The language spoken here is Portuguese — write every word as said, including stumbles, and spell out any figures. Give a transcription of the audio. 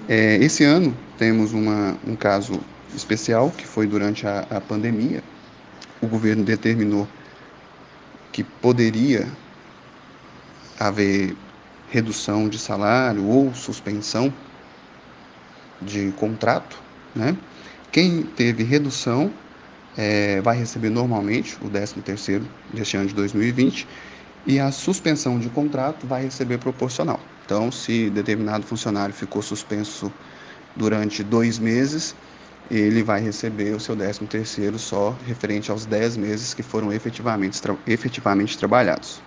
É, esse ano temos uma, um caso especial, que foi durante a, a pandemia. O governo determinou que poderia haver redução de salário ou suspensão de contrato, né? Quem teve redução é, vai receber normalmente o décimo terceiro deste ano de dois mil e vinte, e a suspensão de contrato vai receber proporcional. Então, se determinado funcionário ficou suspenso durante dois meses, ele vai receber o seu décimo terceiro só referente aos dez meses que foram efetivamente, efetivamente trabalhados.